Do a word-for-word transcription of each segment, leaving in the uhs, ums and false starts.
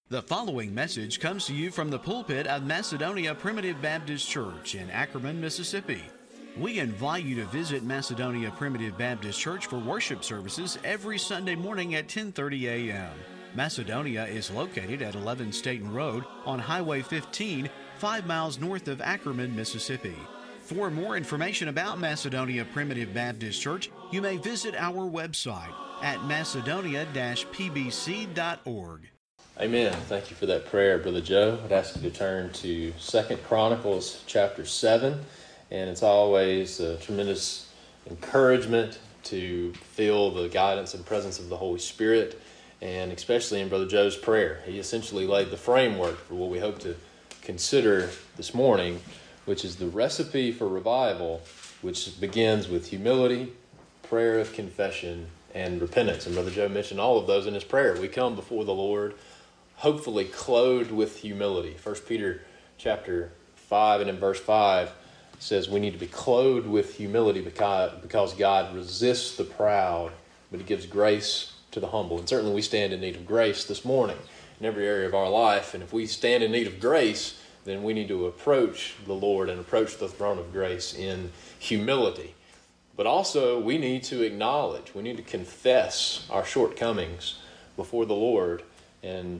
The following message comes to you from the pulpit of Macedonia Primitive Baptist Church in Ackerman, Mississippi. We invite you to visit Macedonia Primitive Baptist Church for worship services every Sunday morning at ten thirty a.m. Macedonia is located at eleven Staten Road on Highway fifteen, five miles north of Ackerman, Mississippi. For more information about Macedonia Primitive Baptist Church, you may visit our website at macedonia dash p b c dot org. Amen. Thank you for that prayer, Brother Joe. I'd ask you to turn to Second Chronicles chapter seven, and it's always a tremendous encouragement to feel the guidance and presence of the Holy Spirit, and especially in Brother Joe's prayer. He essentially laid the framework for what we hope to consider this morning, which is the recipe for revival, which begins with humility, prayer of confession, and repentance. And Brother Joe mentioned all of those in his prayer. We come before the Lord hopefully clothed with humility. First Peter chapter five and in verse five says we need to be clothed with humility because, because God resists the proud, but he gives grace to the humble. And certainly we stand in need of grace this morning in every area of our life. And if we stand in need of grace, then we need to approach the Lord and approach the throne of grace in humility. But also we need to acknowledge, we need to confess our shortcomings before the Lord and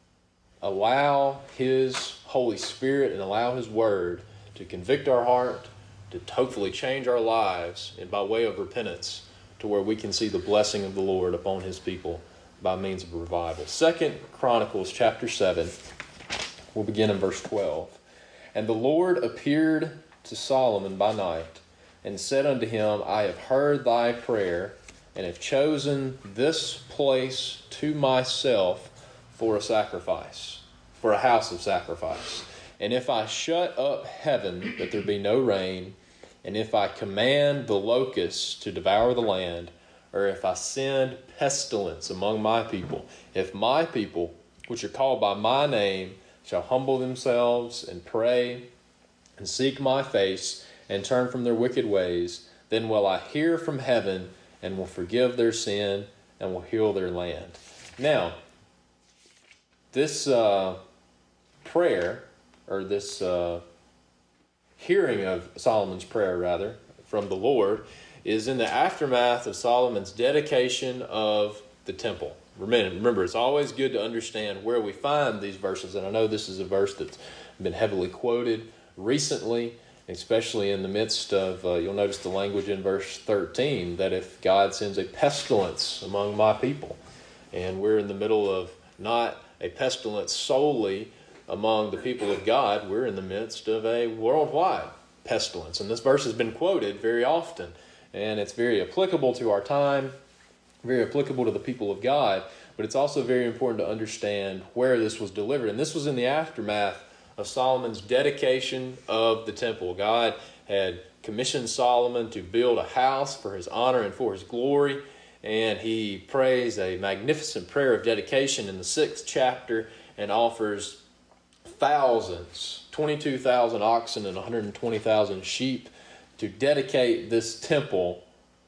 allow his Holy Spirit and allow his word to convict our heart, to hopefully change our lives, and by way of repentance, to where we can see the blessing of the Lord upon his people by means of revival. Second Chronicles chapter seven, we'll begin in verse twelve. And the Lord appeared to Solomon by night, and said unto him, I have heard thy prayer, and have chosen this place to myself for a sacrifice, for a house of sacrifice. And if I shut up heaven, that there be no rain, and if I command the locusts to devour the land, or if I send pestilence among my people, if my people, which are called by my name, shall humble themselves and pray and seek my face and turn from their wicked ways, then will I hear from heaven and will forgive their sin and will heal their land. Now, this uh, prayer, or this uh, hearing of Solomon's prayer, rather, from the Lord, is in the aftermath of Solomon's dedication of the temple. Remember, it's always good to understand where we find these verses, and I know this is a verse that's been heavily quoted recently, especially in the midst of, uh, you'll notice the language in verse thirteen, that if God sends a pestilence among my people, and we're in the middle of not a pestilence solely among the people of God, we're in the midst of a worldwide pestilence. And this verse has been quoted very often, and it's very applicable to our time, very applicable to the people of God, but it's also very important to understand where this was delivered. And this was in the aftermath of Solomon's dedication of the temple. God had commissioned Solomon to build a house for his honor and for his glory, and he prays a magnificent prayer of dedication in the sixth chapter and offers thousands, twenty-two thousand oxen and one hundred twenty thousand sheep to dedicate this temple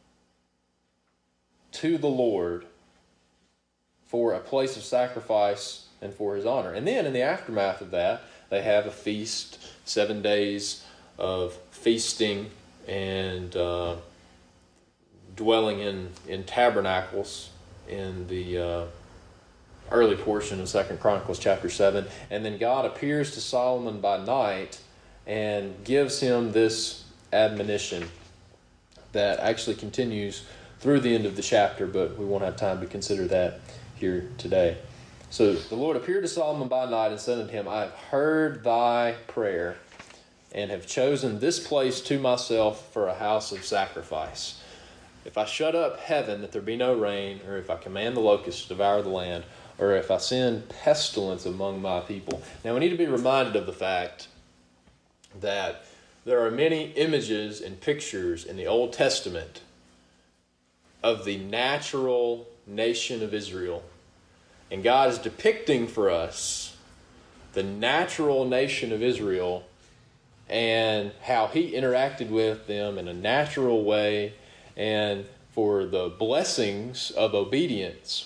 to the Lord for a place of sacrifice and for his honor. And then in the aftermath of that, they have a feast, seven days of feasting and uh, dwelling in, in tabernacles in the uh, early portion of Second Chronicles chapter seven. And then God appears to Solomon by night and gives him this admonition that actually continues through the end of the chapter, but we won't have time to consider that here today. So the Lord appeared to Solomon by night and said unto him, I have heard thy prayer and have chosen this place to myself for a house of sacrifice. If I shut up heaven that there be no rain, or if I command the locusts to devour the land, or if I send pestilence among my people. Now we need to be reminded of the fact that there are many images and pictures in the Old Testament of the natural nation of Israel. And God is depicting for us the natural nation of Israel and how he interacted with them in a natural way, and for the blessings of obedience. We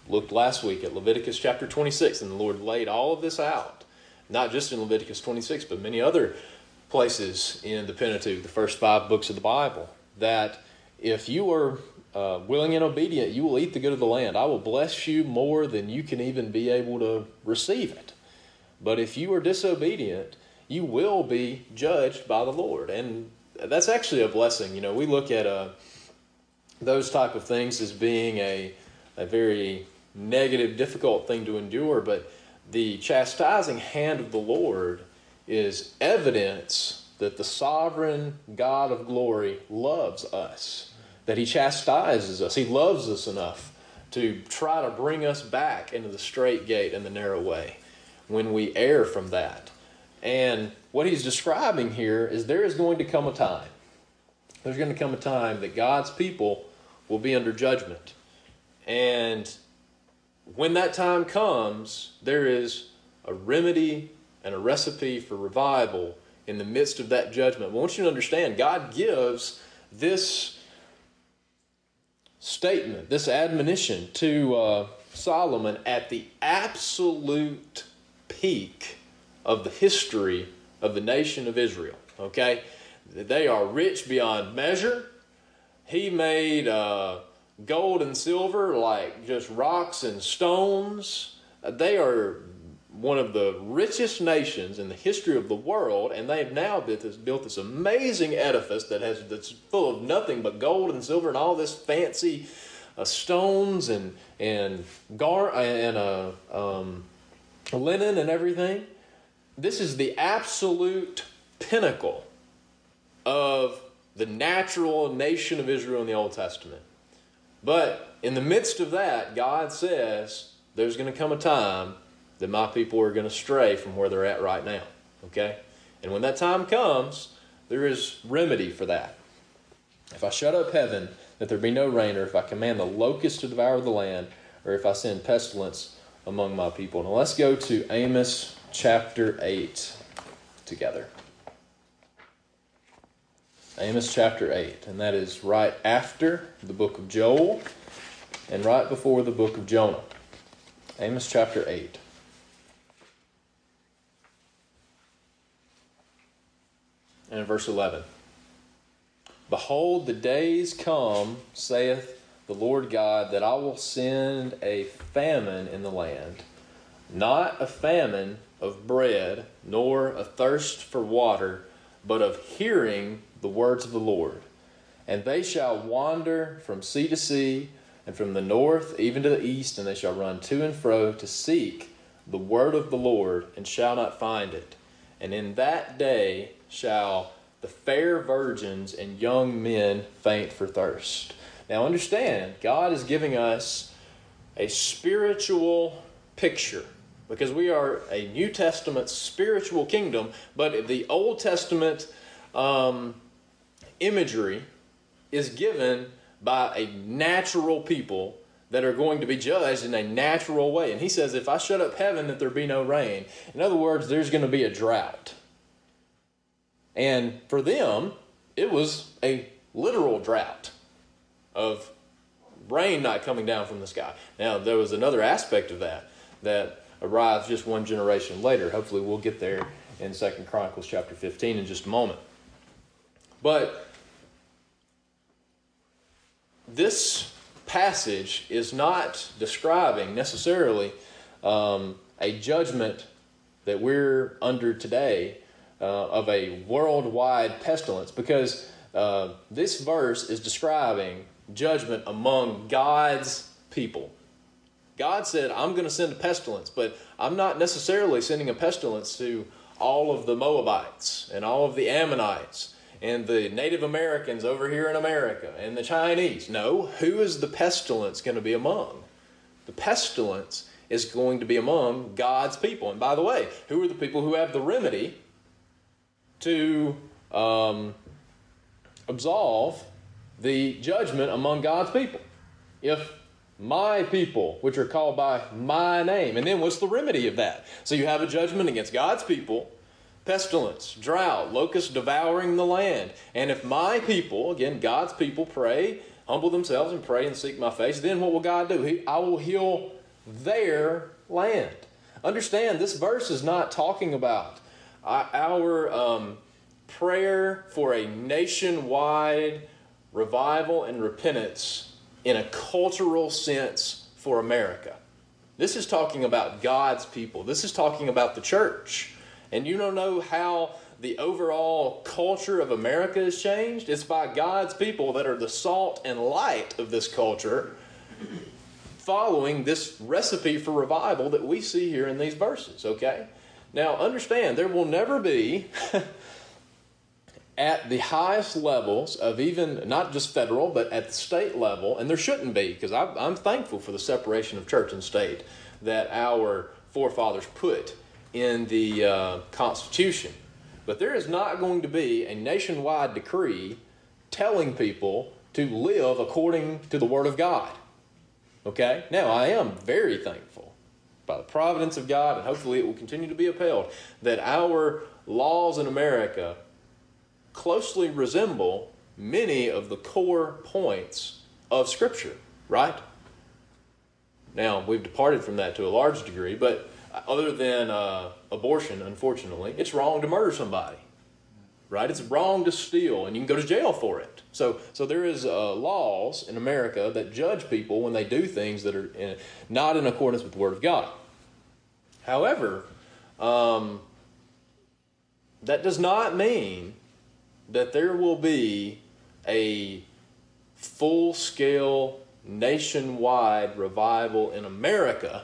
looked last week at Leviticus chapter twenty-six, and the Lord laid all of this out, not just in Leviticus twenty-six, but many other places in the Pentateuch, the first five books of the Bible, that if you are uh, willing and obedient, you will eat the good of the land. I will bless you more than you can even be able to receive it. But if you are disobedient, you will be judged by the Lord. And that's actually a blessing. You know, we look at uh, those type of things as being a, a very negative, difficult thing to endure, but the chastising hand of the Lord is evidence that the sovereign God of glory loves us, that he chastises us. He loves us enough to try to bring us back into the straight gate and the narrow way when we err from that. And what he's describing here is there is going to come a time. There's going to come a time that God's people will be under judgment. And when that time comes, there is a remedy and a recipe for revival in the midst of that judgment. I want you to understand, God gives this statement, this admonition to uh, Solomon at the absolute peak of the history of the nation of Israel. Okay? They are rich beyond measure. He made uh, gold and silver like just rocks and stones. They are one of the richest nations in the history of the world, and they've now built this, built this amazing edifice that has that's full of nothing but gold and silver and all this fancy uh, stones and and gar and uh, um, linen and everything. This is the absolute pinnacle of the natural nation of Israel in the Old Testament. But in the midst of that, God says there's going to come a time that my people are going to stray from where they're at right now. Okay? And when that time comes, there is remedy for that. If I shut up heaven, that there be no rain, or if I command the locusts to devour the land, or if I send pestilence among my people. Now let's go to Amos chapter eight together. Amos chapter eight, and that is right after the book of Joel and right before the book of Jonah. Amos chapter eight. And in verse eleven. Behold, the days come, saith the Lord God, that I will send a famine in the land, not a famine of bread, nor a thirst for water, but of hearing the words of the Lord. And they shall wander from sea to sea, and from the north even to the east, and they shall run to and fro to seek the word of the Lord, and shall not find it. And in that day shall the fair virgins and young men faint for thirst. Now understand, God is giving us a spiritual picture, because we are a New Testament spiritual kingdom, but the Old Testament um, imagery is given by a natural people that are going to be judged in a natural way. And he says, if I shut up heaven, that there be no rain. In other words, there's going to be a drought. And for them, it was a literal drought of rain not coming down from the sky. Now, there was another aspect of that that arrives just one generation later. Hopefully we'll get there in Second Chronicles chapter fifteen in just a moment. But this passage is not describing necessarily um, a judgment that we're under today uh, of a worldwide pestilence, because uh, this verse is describing judgment among God's people. God said, I'm going to send a pestilence, but I'm not necessarily sending a pestilence to all of the Moabites and all of the Ammonites and the Native Americans over here in America and the Chinese. No, who is the pestilence going to be among? The pestilence is going to be among God's people. And by the way, who are the people who have the remedy to um, absolve the judgment among God's people? If my people, which are called by my name. And then what's the remedy of that? So you have a judgment against God's people, pestilence, drought, locusts devouring the land. And if my people, again, God's people, pray, humble themselves and pray and seek my face, then what will God do? He, I will heal their land. Understand, this verse is not talking about our um, prayer for a nationwide revival and repentance in a cultural sense for America. This is talking about God's people. This is talking about the church. And you don't know how the overall culture of America has changed? It's by God's people that are the salt and light of this culture, following this recipe for revival that we see here in these verses, okay? Now, understand, there will never be, at the highest levels of even, not just federal, but at the state level, and there shouldn't be, because I'm thankful for the separation of church and state that our forefathers put in the uh, Constitution. But there is not going to be a nationwide decree telling people to live according to the Word of God. Okay? Now, I am very thankful, by the providence of God, and hopefully it will continue to be upheld, that our laws in America closely resemble many of the core points of Scripture, right? Now, we've departed from that to a large degree, but other than uh, abortion, unfortunately, it's wrong to murder somebody, right? It's wrong to steal, and you can go to jail for it. So, so there is uh, laws in America that judge people when they do things that are in, not in accordance with the Word of God. However, um, that does not mean that there will be a full-scale, nationwide revival in America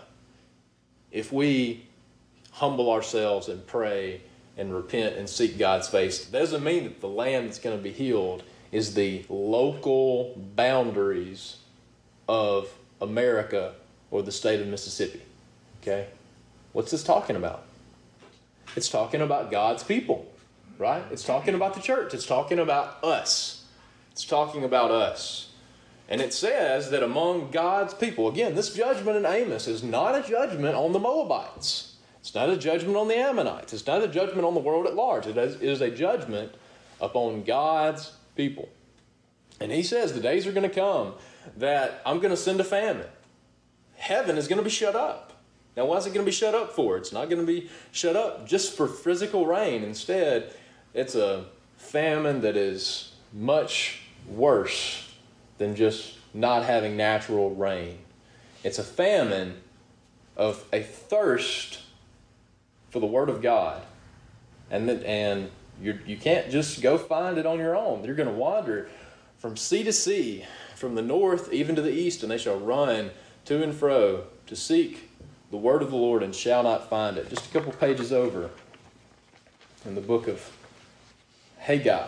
if we humble ourselves and pray and repent and seek God's face. It doesn't mean that the land that's going to be healed is the local boundaries of America or the state of Mississippi. Okay? What's this talking about? It's talking about God's people, right? It's talking about the church. It's talking about us. It's talking about us. And it says that among God's people, again, this judgment in Amos is not a judgment on the Moabites. It's not a judgment on the Ammonites. It's not a judgment on the world at large. It is a judgment upon God's people. And he says the days are going to come that I'm going to send a famine. Heaven is going to be shut up. Now, why is it going to be shut up for? It's not going to be shut up just for physical rain. Instead, it's a famine that is much worse than just not having natural rain. It's a famine of a thirst for the Word of God. And that, and you're, you can't just go find it on your own. You're going to wander from sea to sea, from the north even to the east, and they shall run to and fro to seek the Word of the Lord and shall not find it. Just a couple pages over in the book of Haggai.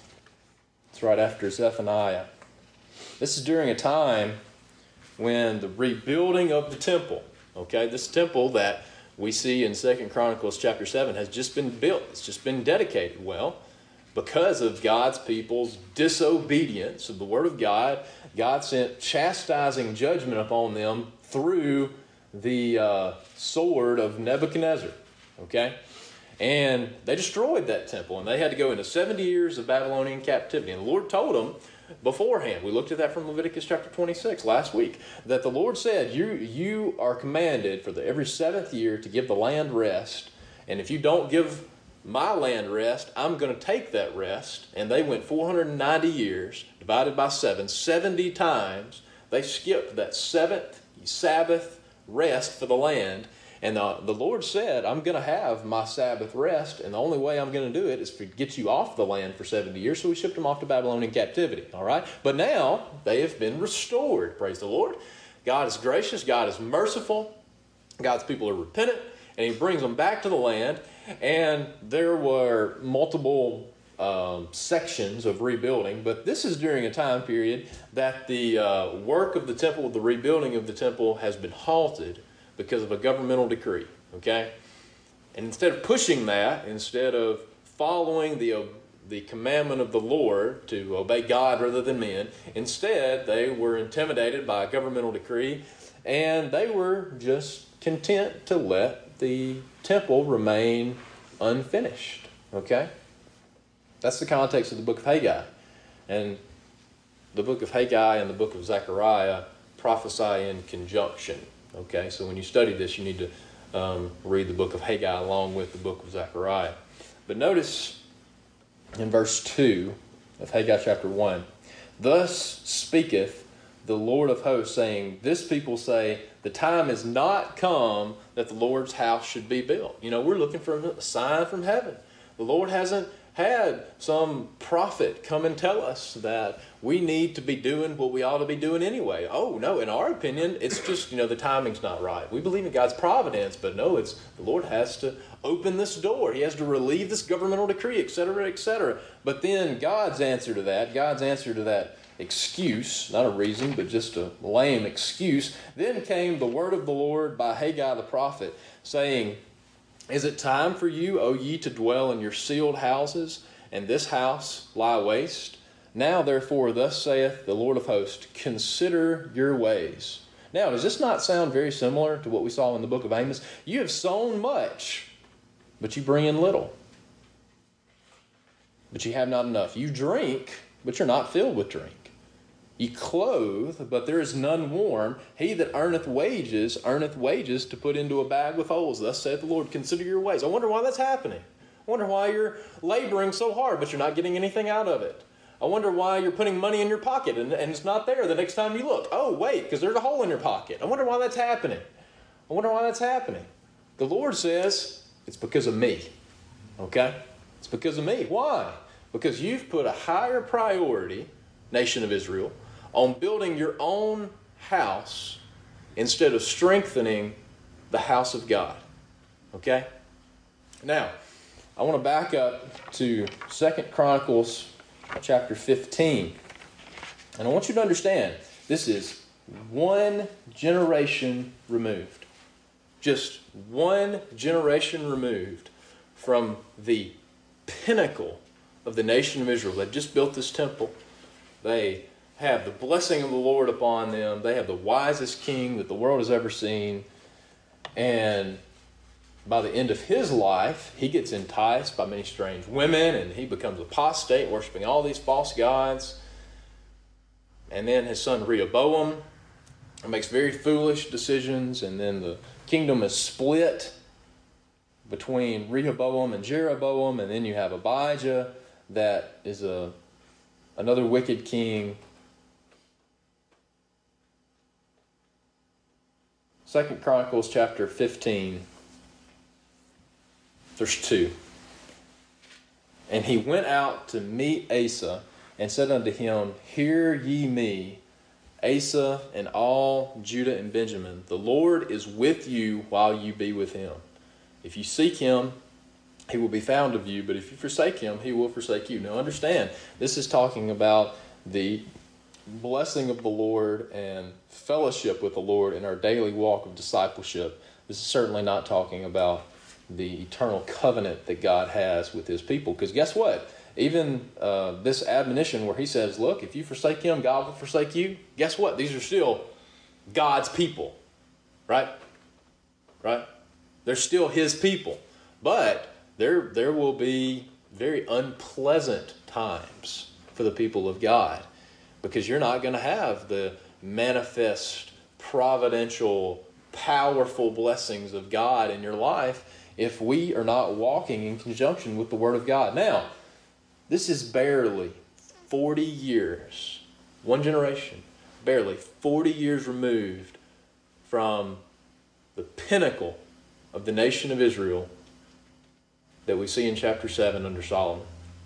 It's right after Zephaniah. This is during a time when the rebuilding of the temple, okay, this temple that we see in Second Chronicles chapter seven has just been built. It's just been dedicated. Well, because of God's people's disobedience of the Word of God, God sent chastising judgment upon them through the uh, sword of Nebuchadnezzar, okay? And they destroyed that temple, and they had to go into seventy years of Babylonian captivity. And the Lord told them beforehand, we looked at that from Leviticus chapter twenty-six last week, that the Lord said, you, you are commanded for the every seventh year to give the land rest, and if you don't give my land rest, I'm going to take that rest. And they went four hundred ninety years, divided by seven, seventy times. They skipped that seventh Sabbath rest for the land. And the, the Lord said, I'm going to have my Sabbath rest, and the only way I'm going to do it is to get you off the land for seventy years. So we shipped them off to Babylonian captivity, all right? But now they have been restored, praise the Lord. God is gracious, God is merciful, God's people are repentant, and He brings them back to the land. And there were multiple um, sections of rebuilding, but this is during a time period that the uh, work of the temple, the rebuilding of the temple has been halted because of a governmental decree, okay? And instead of pushing that, instead of following the, uh, the commandment of the Lord to obey God rather than men, instead they were intimidated by a governmental decree, and they were just content to let the temple remain unfinished, okay? That's the context of the book of Haggai. And the book of Haggai and the book of Zechariah prophesy in conjunction. Okay, so when you study this, you need to um, read the book of Haggai along with the book of Zechariah. But notice in verse two of Haggai chapter one, thus speaketh the Lord of hosts, saying, this people say, the time is not come that the Lord's house should be built. You know, we're looking for a sign from heaven. The Lord hasn't had some prophet come and tell us that we need to be doing what we ought to be doing anyway. Oh, no, in our opinion, it's just, you know, the timing's not right. We believe in God's providence, but no, it's the Lord has to open this door. He has to relieve this governmental decree, et cetera, et cetera. But then God's answer to that, God's answer to that excuse, not a reason, but just a lame excuse, then came the word of the Lord by Haggai the prophet, saying, is it time for you, O ye, to dwell in your sealed houses, and this house lie waste? Now, therefore, thus saith the Lord of hosts, consider your ways. Now, does this not sound very similar to what we saw in the book of Amos? You have sown much, but you bring in little. But you have not enough. You drink, but you're not filled with drink. You clothe, but there is none warm. He that earneth wages, earneth wages to put into a bag with holes. Thus saith the Lord, consider your ways. I wonder why that's happening. I wonder why you're laboring so hard, but you're not getting anything out of it. I wonder why you're putting money in your pocket and, and it's not there the next time you look. Oh, wait, because there's a hole in your pocket. I wonder why that's happening. I wonder why that's happening. The Lord says, it's because of me. Okay? It's because of me. Why? Because you've put a higher priority, nation of Israel, on building your own house instead of strengthening the house of God. Okay? Now, I want to back up to Second Chronicles chapter fifteen. And I want you to understand, this is one generation removed. Just one generation removed from the pinnacle of the nation of Israel. They've just built this temple. They have the blessing of the Lord upon them. They have the wisest king that the world has ever seen. And by the end of his life, he gets enticed by many strange women, and he becomes apostate, worshiping all these false gods. And then his son Rehoboam makes very foolish decisions, and then the kingdom is split between Rehoboam and Jeroboam, and then you have Abijah that is a another wicked king. Second Chronicles chapter fifteen, verse two. And he went out to meet Asa, and said unto him, hear ye me, Asa and all Judah and Benjamin. The Lord is with you while you be with him. If you seek him, he will be found of you, but if you forsake him, he will forsake you. Now understand, this is talking about the blessing of the Lord and fellowship with the Lord in our daily walk of discipleship. This is certainly not talking about the eternal covenant that God has with his people. Because guess what? Even uh, this admonition where he says, look, if you forsake him, God will forsake you. Guess what? These are still God's people. Right? Right? They're still his people. But there, there will be very unpleasant times for the people of God. Because you're not going to have the manifest, providential, powerful blessings of God in your life if we are not walking in conjunction with the Word of God. Now, this is barely forty years, one generation, barely forty years removed from the pinnacle of the nation of Israel that we see in chapter seven under Solomon.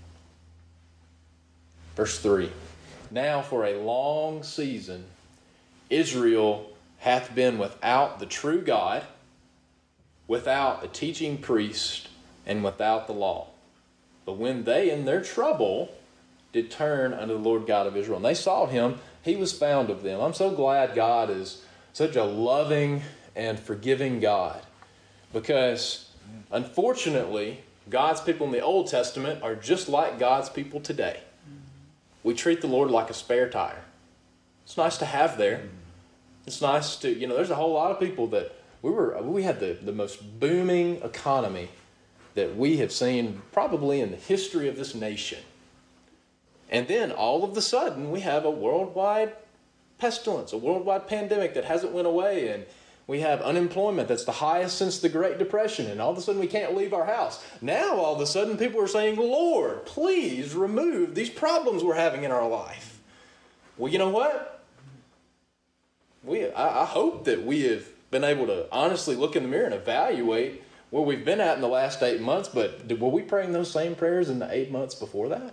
Verse three. Now for a long season Israel hath been without the true God, without a teaching priest, and without the law. But when they in their trouble did turn unto the Lord God of Israel, and they sought him, he was found of them. I'm so glad God is such a loving and forgiving God, because unfortunately God's people in the Old Testament are just like God's people today. We treat the Lord like a spare tire. It's nice to have there. It's nice to, you know, there's a whole lot of people that we were, we had the, the most booming economy that we have seen probably in the history of this nation. And then all of a sudden we have a worldwide pestilence, a worldwide pandemic that hasn't went away, and We have unemployment that's the highest since the Great Depression, and all of a sudden we can't leave our house. Now all of a sudden people are saying, Lord, please remove these problems we're having in our life. Well, you know what? We, I, I hope that we have been able to honestly look in the mirror and evaluate where we've been at in the last eight months, but did, were we praying those same prayers in the eight months before that?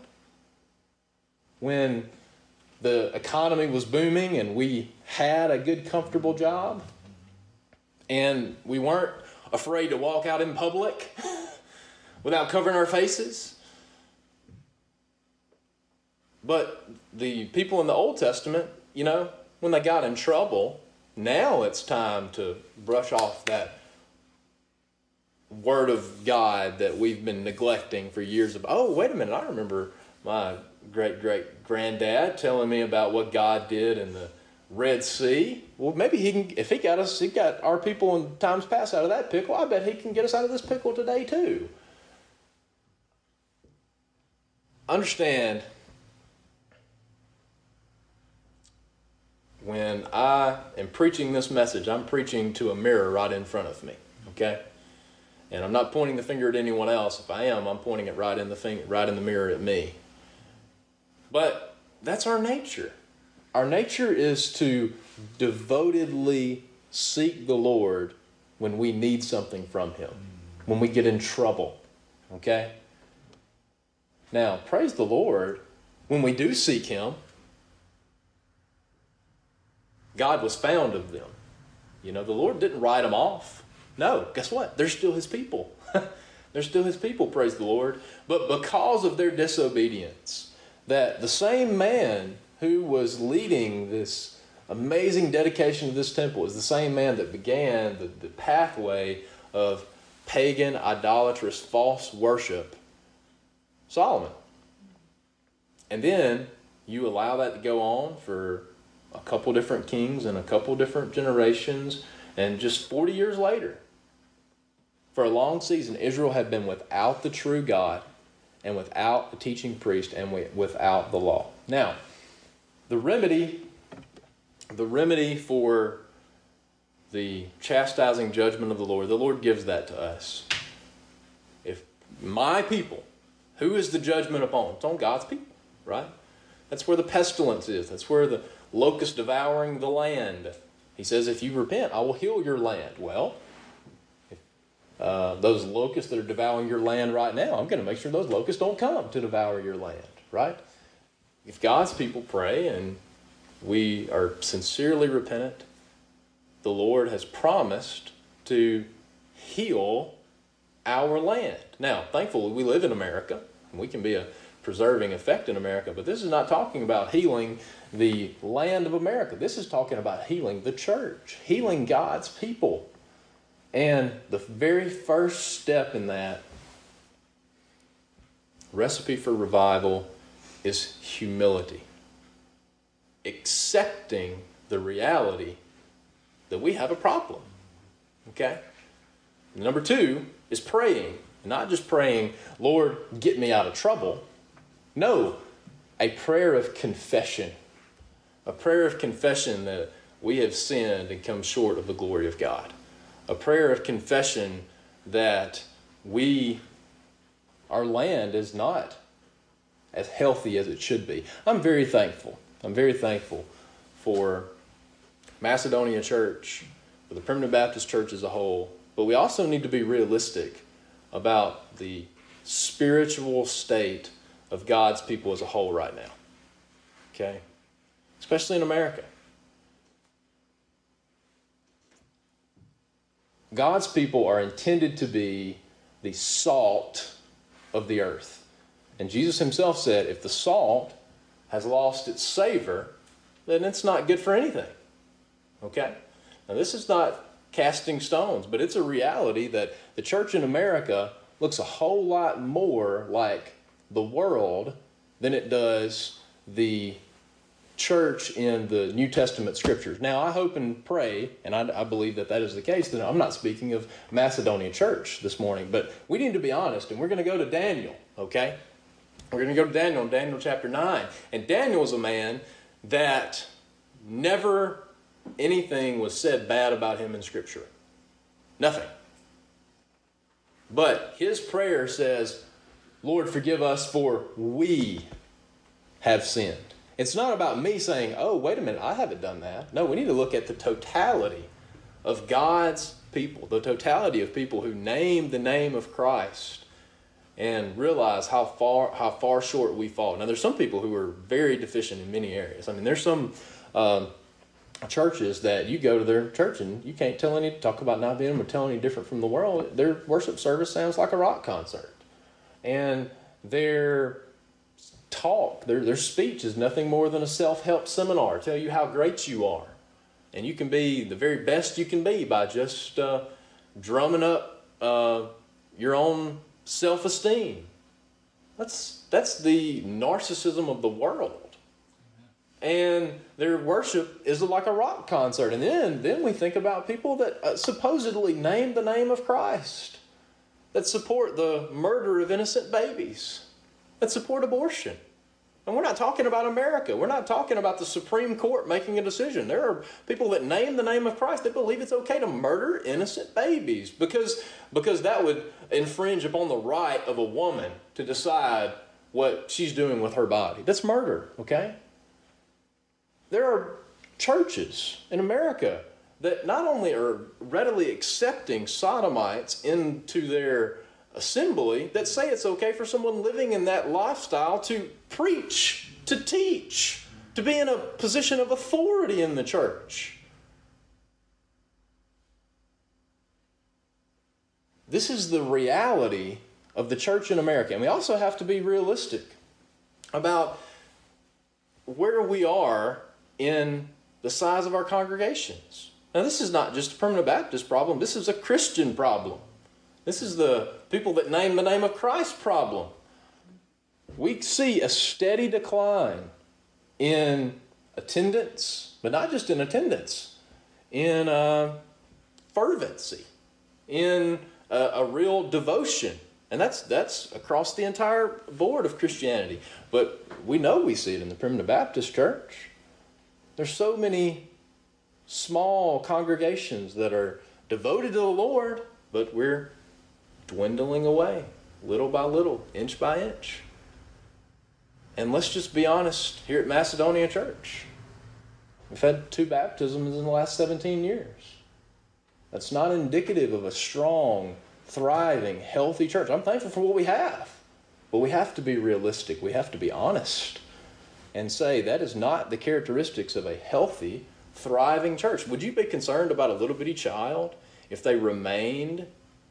When the economy was booming and we had a good, comfortable job, and we weren't afraid to walk out in public without covering our faces. But the people in the Old Testament, you know, when they got in trouble, now it's time to brush off that word of God that we've been neglecting for years. Of, oh, wait a minute, I remember my great-great-granddad telling me about what God did in the Red Sea. Well, maybe he can, if he got us, he got our people in times past out of that pickle, I bet he can get us out of this pickle today too. Understand, when I am preaching this message, I'm preaching to a mirror right in front of me, okay? And I'm not pointing the finger at anyone else. If I am, I'm pointing it right in the finger, right in the mirror at me. But that's our nature. Our nature is to devotedly seek the Lord when we need something from Him, when we get in trouble, okay? Now, praise the Lord, when we do seek Him, God was found of them. You know, the Lord didn't write them off. No, guess what? They're still His people. They're still His people, praise the Lord. But because of their disobedience, that the same man who was leading this amazing dedication of this temple is the same man that began the, the pathway of pagan, idolatrous, false worship, Solomon. And then you allow that to go on for a couple different kings and a couple different generations, and just forty years later, for a long season, Israel had been without the true God and without the teaching priest and without the law. Now, The remedy, the remedy for the chastising judgment of the Lord, the Lord gives that to us. If my people, who is the judgment upon? It's on God's people, right? That's where the pestilence is. That's where the locust devouring the land. He says, if you repent, I will heal your land. Well, if, uh, those locusts that are devouring your land right now, I'm going to make sure those locusts don't come to devour your land, right? If God's people pray and we are sincerely repentant, the Lord has promised to heal our land. Now, thankfully, we live in America, and we can be a preserving effect in America, but this is not talking about healing the land of America. This is talking about healing the church, healing God's people. And the very first step in that recipe for revival is humility. Accepting the reality that we have a problem. Okay? Number two is praying. Not just praying, Lord, get me out of trouble. No, a prayer of confession. A prayer of confession that we have sinned and come short of the glory of God. A prayer of confession that we, our land is not as healthy as it should be. I'm very thankful. I'm very thankful for Macedonia Church, for the Primitive Baptist Church as a whole. But we also need to be realistic about the spiritual state of God's people as a whole right now. Okay? Especially in America. God's people are intended to be the salt of the earth. And Jesus himself said, if the salt has lost its savor, then it's not good for anything. Okay? Now this is not casting stones, but it's a reality that the church in America looks a whole lot more like the world than it does the church in the New Testament scriptures. Now, I hope and pray, and I, I believe that that is the case, that I'm not speaking of Macedonia Church this morning, but we need to be honest, and we're going to go to Daniel, okay? We're going to go to Daniel in Daniel chapter nine. And Daniel is a man that never anything was said bad about him in Scripture. Nothing. But his prayer says, Lord, forgive us, for we have sinned. It's not about me saying, oh, wait a minute, I haven't done that. No, we need to look at the totality of God's people, the totality of people who name the name of Christ and realize how far how far short we fall. Now, there's some people who are very deficient in many areas. I mean, there's some um, churches that you go to their church and you can't tell any, talk about not being able to tell any different from the world. Their worship service sounds like a rock concert. And their talk, their, their speech is nothing more than a self-help seminar. Tell you how great you are. And you can be the very best you can be by just uh, drumming up uh, your own self-esteem. That's, that's the narcissism of the world. And their worship is like a rock concert. And then, then we think about people that uh, supposedly name the name of Christ, that support the murder of innocent babies, that support abortion. And we're not talking about America. We're not talking about the Supreme Court making a decision. There are people that name the name of Christ that believe it's okay to murder innocent babies because, because that would infringe upon the right of a woman to decide what she's doing with her body. That's murder, okay? There are churches in America that not only are readily accepting sodomites into their assembly, that say it's okay for someone living in that lifestyle to preach, to teach, to be in a position of authority in the church. This is the reality of the church in America. And we also have to be realistic about where we are in the size of our congregations. Now, this is not just a Permanent Baptist problem. This is a Christian problem. This is the people that name the name of Christ problem. We see a steady decline in attendance, but not just in attendance, in uh, fervency, in a, a real devotion. And that's that's across the entire board of Christianity. But we know we see it in the Primitive Baptist Church. There's so many small congregations that are devoted to the Lord, but we're dwindling away, little by little, inch by inch. And let's just be honest, here at Macedonia Church, we've had two baptisms in the last seventeen years. That's not indicative of a strong, thriving, healthy church. I'm thankful for what we have, but we have to be realistic. We have to be honest and say that is not the characteristics of a healthy, thriving church. Would you be concerned about a little bitty child if they remained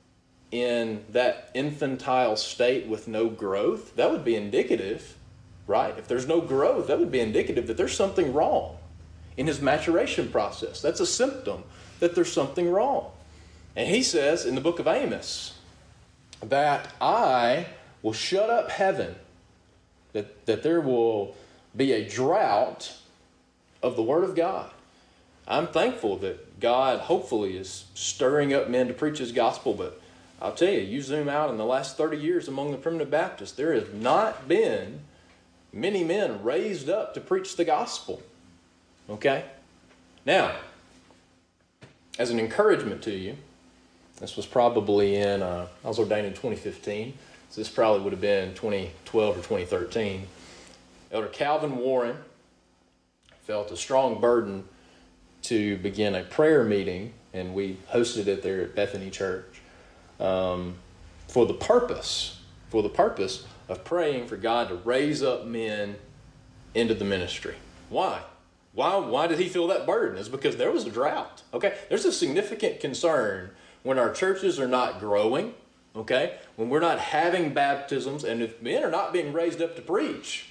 in that infantile state with no growth? That would be indicative, right? If there's no growth, that would be indicative that there's something wrong in his maturation process. That's a symptom that there's something wrong. And he says in the book of Amos that I will shut up heaven, that, that there will be a drought of the Word of God. I'm thankful that God hopefully is stirring up men to preach His gospel, but I'll tell you, you zoom out in the last thirty years among the Primitive Baptists, there has not been many men raised up to preach the gospel. Okay? Now, as an encouragement to you, this was probably in, uh, I was ordained in twenty fifteen, so this probably would have been twenty twelve or twenty thirteen. Elder Calvin Warren felt a strong burden to begin a prayer meeting, and we hosted it there at Bethany Church. Um, for the purpose, for the purpose of praying for God to raise up men into the ministry. Why? Why, why did he feel that burden? It's because there was a drought. Okay, there's a significant concern when our churches are not growing. Okay, when we're not having baptisms, and if men are not being raised up to preach.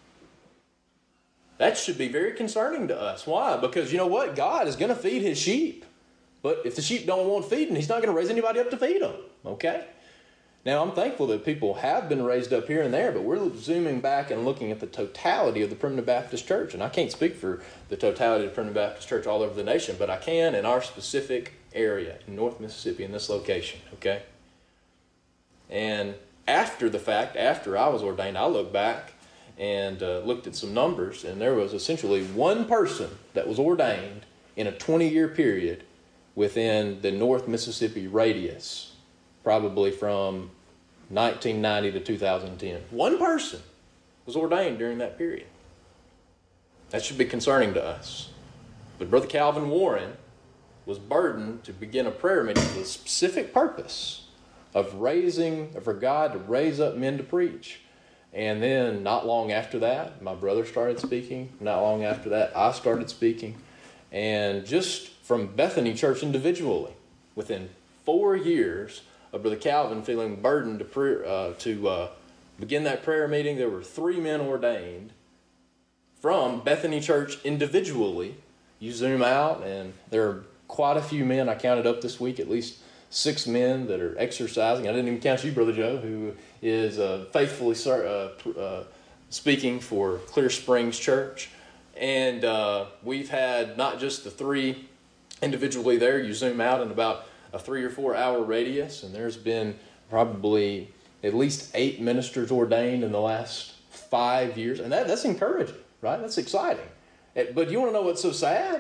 That should be very concerning to us. Why? Because you know what? God is going to feed His sheep. But if the sheep don't want feeding, He's not going to raise anybody up to feed them. Okay? Now, I'm thankful that people have been raised up here and there, but we're zooming back and looking at the totality of the Primitive Baptist Church. And I can't speak for the totality of the Primitive Baptist Church all over the nation, but I can in our specific area in North Mississippi, in this location. Okay? And after the fact, after I was ordained, I looked back and uh, looked at some numbers, and there was essentially one person that was ordained in a twenty-year period within the North Mississippi radius, probably from nineteen ninety to two thousand ten. One person was ordained during that period. That should be concerning to us. But Brother Calvin Warren was burdened to begin a prayer meeting for the specific purpose of raising, for God to raise up men to preach. And then not long after that, my brother started speaking. Not long after that, I started speaking. And just from Bethany Church individually, within four years of Brother Calvin feeling burdened to, prayer, uh, to uh, begin that prayer meeting, there were three men ordained from Bethany Church individually. You zoom out, and there are quite a few men. I counted up this week, at least six men that are exercising. I didn't even count you, Brother Joe, who is uh, faithfully uh, uh, speaking for Clear Springs Church. And uh, we've had not just the three individually there. You zoom out in about a three or four hour radius, and there's been probably at least eight ministers ordained in the last five years. And that, that's encouraging, right? That's exciting. But you want to know what's so sad?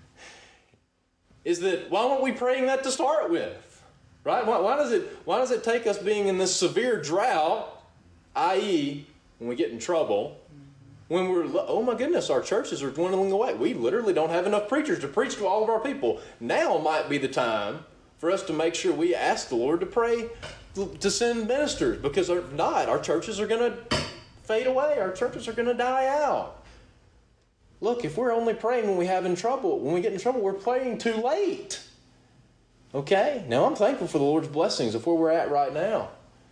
Is that why weren't we praying that to start with? Right? Why, why does it why does it take us being in this severe drought, that is when we get in trouble, when we're, oh my goodness, our churches are dwindling away. We literally don't have enough preachers to preach to all of our people. Now might be the time for us to make sure we ask the Lord to pray to send ministers, because if not, our churches are going to fade away. Our churches are going to die out. Look, if we're only praying when we have in trouble, when we get in trouble, we're praying too late. Okay? Now, I'm thankful for the Lord's blessings of where we're at right now.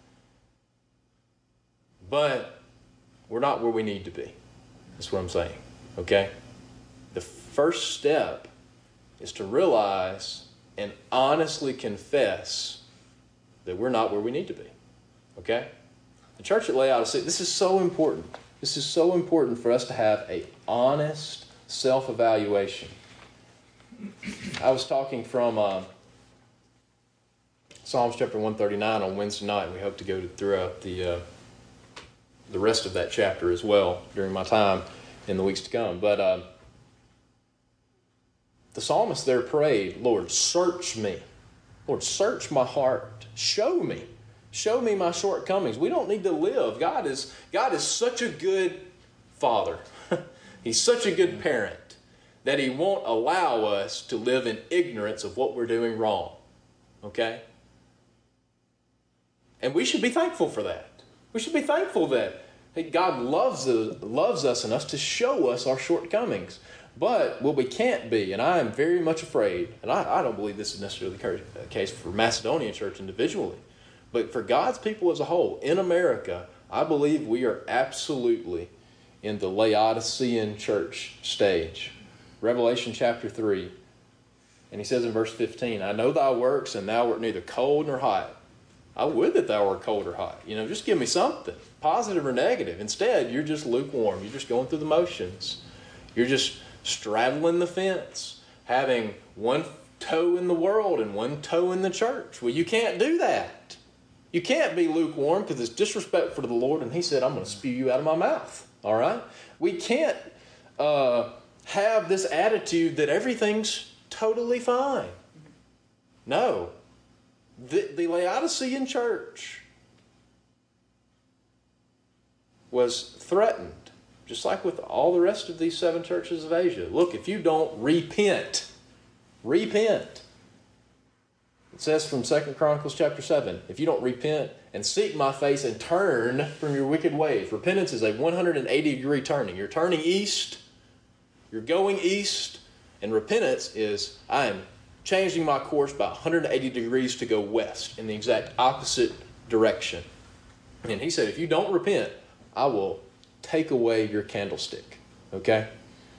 But we're not where we need to be. That's what I'm saying. Okay? The first step is to realize and honestly confess that we're not where we need to be. Okay? The church at Laodicea, this is so important. This is so important for us to have an honest self-evaluation. I was talking from uh, Psalms chapter one thirty-nine on Wednesday night. We hope to go throughout the uh, the rest of that chapter as well during my time in the weeks to come. But uh, the psalmist there prayed, Lord, search me. Lord, search my heart. Show me. Show me my shortcomings. We don't need to live. God is, God is such a good father. He's such a good parent that He won't allow us to live in ignorance of what we're doing wrong. Okay? And we should be thankful for that. We should be thankful that hey, God loves us, loves us and us to show us our shortcomings. But what we can't be, and I am very much afraid, and I, I don't believe this is necessarily the case for Macedonian Church individually, but for God's people as a whole, in America, I believe we are absolutely in the Laodicean church stage. Revelation chapter three, and he says in verse fifteen, I know thy works, and thou art neither cold nor hot. I would that thou wert cold or hot. You know, just give me something, positive or negative. Instead, you're just lukewarm. You're just going through the motions. You're just straddling the fence, having one toe in the world and one toe in the church. Well, you can't do that. You can't be lukewarm because it's disrespectful to the Lord, and He said, I'm going to spew you out of my mouth. All right? We can't uh, have this attitude that everything's totally fine. No. The, the Laodicean church was threatened, just like with all the rest of these seven churches of Asia. Look, if you don't repent, repent. It says from Second Chronicles chapter seven, if you don't repent and seek my face and turn from your wicked ways. Repentance is a one hundred eighty degree turning. You're turning east, you're going east, and repentance is I am changing my course by one hundred eighty degrees to go west in the exact opposite direction. And he said, if you don't repent, I will take away your candlestick. Okay?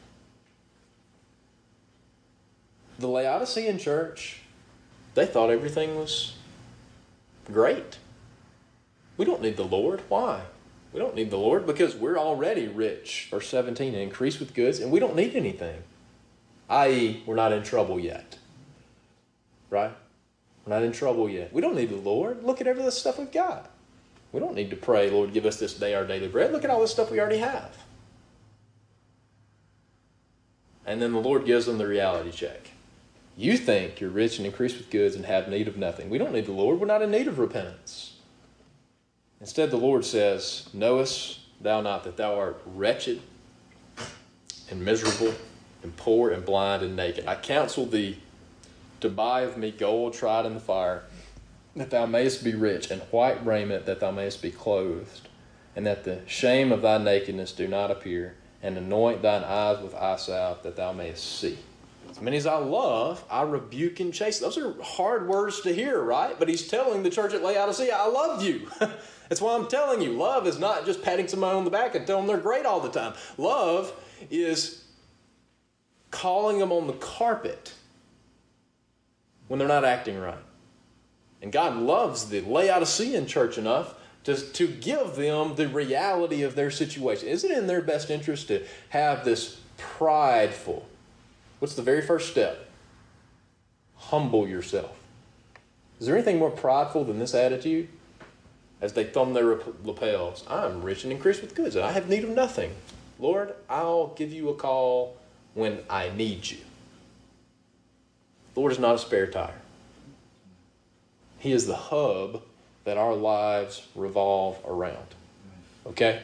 The Laodicean church, they thought everything was great. We don't need the Lord. Why? We don't need the Lord because we're already rich. Verse seventeen, and increase with goods, and we don't need anything. that is, we're not in trouble yet. Right? We're not in trouble yet. We don't need the Lord. Look at every this stuff we've got. We don't need to pray, Lord, give us this day our daily bread. Look at all this stuff we already have. And then the Lord gives them the reality check. You think you're rich and increased with goods and have need of nothing. We don't need the Lord. We're not in need of repentance. Instead, the Lord says, knowest thou not that thou art wretched and miserable and poor and blind and naked? I counsel thee to buy of me gold tried in the fire, that thou mayest be rich, and white raiment, that thou mayest be clothed, and that the shame of thy nakedness do not appear, and anoint thine eyes with eye salve, that thou mayest see. As many as I love, I rebuke and chasten. Those are hard words to hear, right? But he's telling the church at Laodicea, I love you. That's why I'm telling you. Love is not just patting somebody on the back and telling them they're great all the time. Love is calling them on the carpet when they're not acting right. And God loves the Laodicean church enough to, to give them the reality of their situation. Is it in their best interest to have this prideful? What's the very first step? Humble yourself. Is there anything more prideful than this attitude? As they thumb their lapels, I am rich and increased with goods, and I have need of nothing. Lord, I'll give you a call when I need you. The Lord is not a spare tire. He is the hub that our lives revolve around. Okay?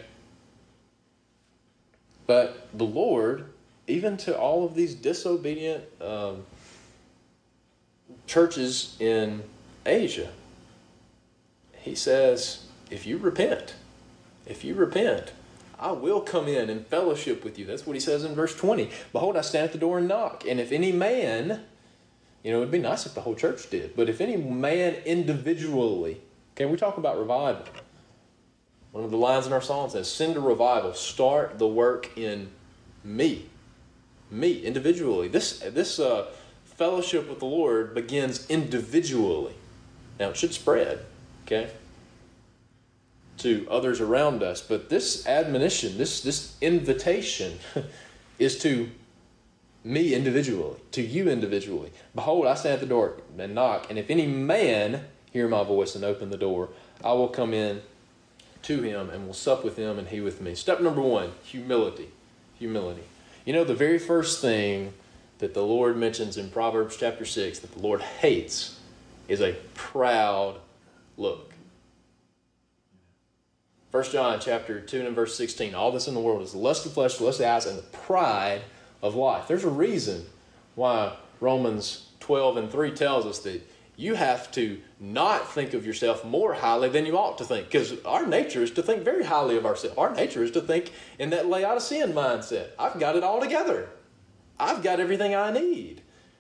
But the Lord, even to all of these disobedient um, churches in Asia, he says, if you repent, if you repent, I will come in and fellowship with you. That's what he says in verse twenty. Behold, I stand at the door and knock. And if any man, you know, it would be nice if the whole church did, but if any man individually, okay, we talk about revival. One of the lines in our song says, send a revival, start the work in me. Me, individually. This, this uh, fellowship with the Lord begins individually. Now, it should spread, okay, to others around us. But this admonition, this, this invitation is to me individually, to you individually. Behold, I stand at the door and knock, and if any man hear my voice and open the door, I will come in to him and will sup with him and he with me. Step number one, humility. Humility. You know, the very first thing that the Lord mentions in Proverbs chapter six that the Lord hates is a proud look. First John chapter two and verse sixteen, all this in the world is the lust of the flesh, the lust of the eyes, and the pride of life. There's a reason why Romans twelve and three tells us that you have to not think of yourself more highly than you ought to think. Because our nature is to think very highly of ourselves. Our nature is to think in that Laodicean mindset. I've got it all together. I've got everything I need.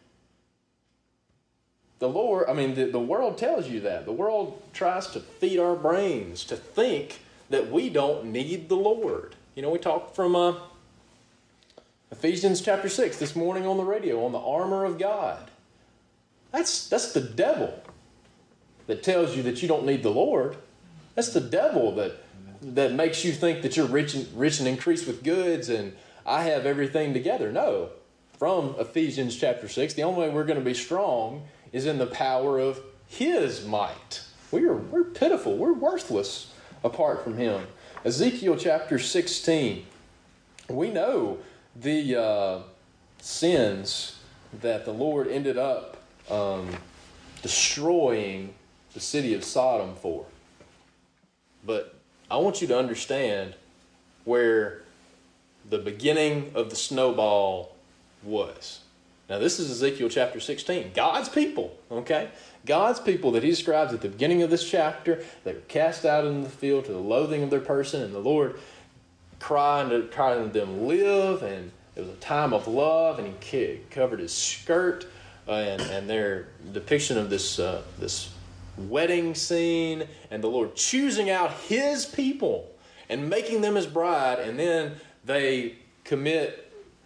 The Lord, I mean, the, the world tells you that. The world tries to feed our brains to think that we don't need the Lord. You know, we talked from uh, Ephesians chapter six this morning on the radio on the armor of God. That's, that's the devil that tells you that you don't need the Lord. That's the devil that, that makes you think that you're rich and, rich and increased with goods and I have everything together. No. From Ephesians chapter six, the only way we're going to be strong is in the power of His might. We're, we're pitiful. We're worthless apart from Him. Ezekiel chapter sixteen. We know the uh, sins that the Lord ended up um, destroying the city of Sodom for. But I want you to understand where the beginning of the snowball was. Now, this is Ezekiel chapter sixteen. God's people, okay? God's people that He describes at the beginning of this chapter, they were cast out in the field to the loathing of their person, and the Lord crying to, crying to them, live, and it was a time of love, and He covered His skirt, uh, and, and their depiction of this, uh, this wedding scene, and the Lord choosing out His people and making them His bride, and then they commit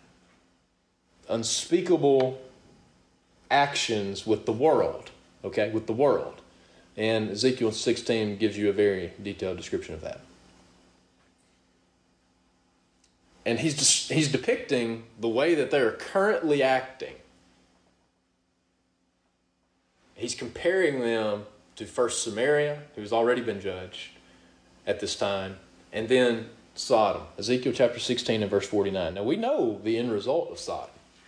unspeakable actions with the world, okay, with the world. And Ezekiel sixteen gives you a very detailed description of that. And he's just, he's depicting the way that they're currently acting. He's comparing them to first Samaria, who's already been judged at this time, and then Sodom. Ezekiel chapter sixteen and verse forty-nine. Now we know the end result of Sodom.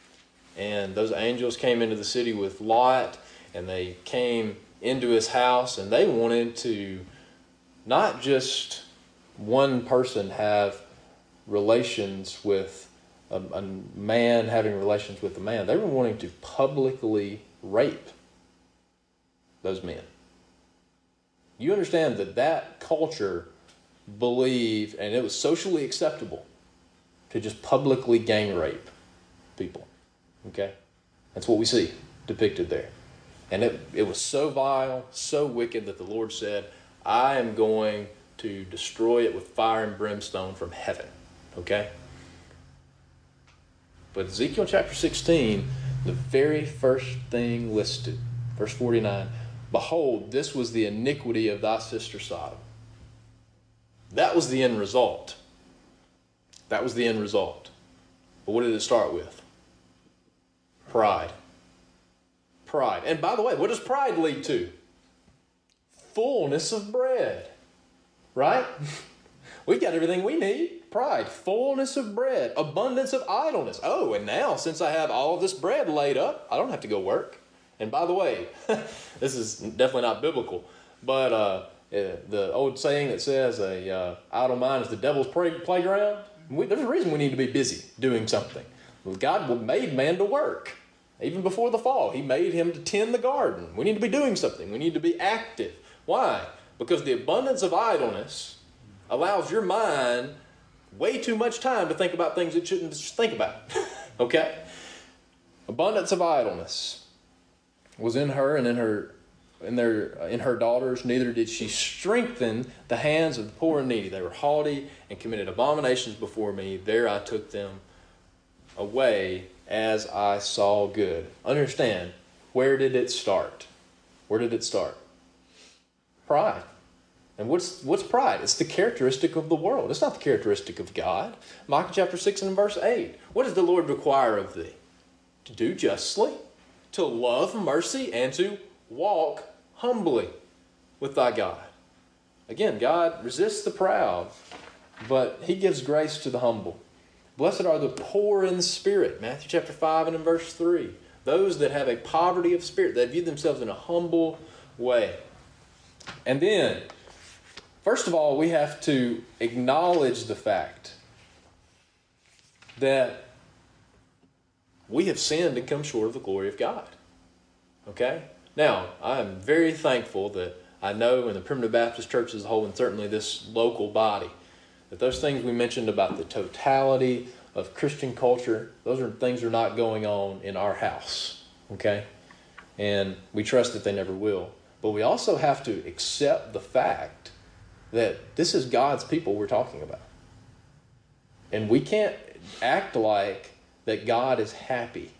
And those angels came into the city with Lot, and they came into his house, and they wanted to not just one person have relations with a, a man having relations with a man. They were wanting to publicly rape those men. You understand that that culture believed, and it was socially acceptable to just publicly gang rape people. Okay? That's what we see depicted there. And it, it was so vile, so wicked that the Lord said, I am going to destroy it with fire and brimstone from heaven. Okay? But Ezekiel chapter sixteen, the very first thing listed, verse forty-nine, behold, this was the iniquity of thy sister Sodom. That was the end result. That was the end result. But what did it start with? Pride. Pride. And by the way, what does pride lead to? Fullness of bread. Right? We've got everything we need. Pride. Fullness of bread. Abundance of idleness. Oh, and now since I have all of this bread laid up, I don't have to go work. And by the way, this is definitely not biblical, but uh, the old saying that says a uh, idle mind is the devil's play- playground. We, there's a reason we need to be busy doing something. God made man to work. Even before the fall, he made him to tend the garden. We need to be doing something. We need to be active. Why? Because the abundance of idleness allows your mind way too much time to think about things it shouldn't think about. Okay? Abundance of idleness was in her and in her in their in her daughters. Neither did she strengthen the hands of the poor and needy. They were haughty and committed abominations before me. There I took them away as I saw good. Understand, where did it start? Where did it start? Pride. And what's what's pride? It's the characteristic of the world. It's not the characteristic of God. Micah chapter six and verse eight. What does the Lord require of thee? To do justly, to love mercy, and to walk humbly with thy God. Again, God resists the proud, but he gives grace to the humble. Blessed are the poor in spirit. Matthew chapter five and in verse three. Those that have a poverty of spirit, that view themselves in a humble way. And then, first of all, we have to acknowledge the fact that we have sinned and come short of the glory of God. Okay? Now, I am very thankful that I know in the Primitive Baptist Church as a whole, and certainly this local body, that those things we mentioned about the totality of Christian culture, those are things that are not going on in our house. Okay? And we trust that they never will. But we also have to accept the fact that this is God's people we're talking about. And we can't act like that God is happy